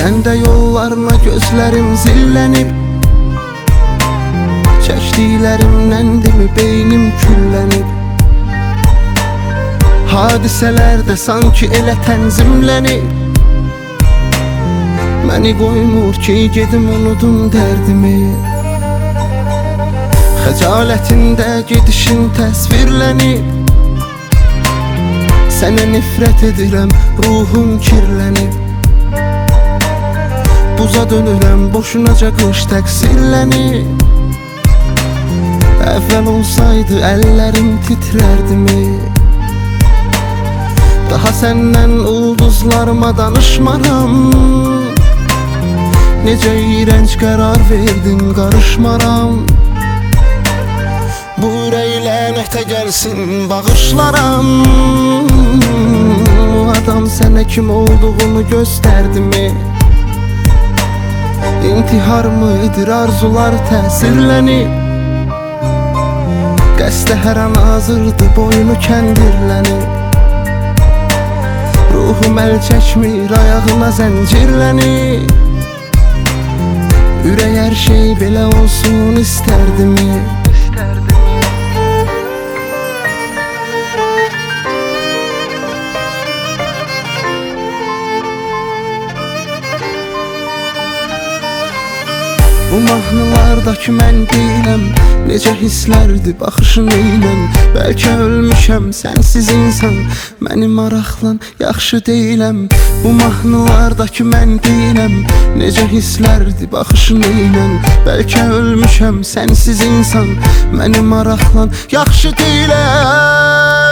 Səndə yollarına gözlərim zillənib, çəkdiklərimləndimi beynim küllənib. Hadisələrdə sanki elə tənzimlənib, məni qoymur ki gedim unudum dərdimi. Xəcalətində gedişin təsvirlənib, sənə nifrət edirəm, ruhum kirlənib. Buza dönürəm, boşunaca qış təqsirlənib. Əvvəl olsaydı əllərim titrərdimi. Daha səndən ulduzlarıma danışmaram. Necə iyrənc qərar verdin, qarışmaram. Bu ürək lənətə gəlsin, bağışlaram. O adam sənə kim olduğunu göstərdimi? İntihar mıdır, arzular təsirlənib. Qəsdə hər an hazırdı, boynu kəndirlənib. Ruhum əl çəkmir, ayağına zəncirlənib. Ürək hər şey belə olsun istərdimi? Bu mahnılardakı mən deyiləm, necə hisslərdi baxışın eylən. Bəlkə ölmüşəm, sənsiz insan məni maraqlan, yaxşı deyiləm. Bu mahnılardakı mən deyiləm, necə hisslərdi baxışın eylən. Bəlkə ölmüşəm, sənsiz insan məni maraqlan, yaxşı deyiləm.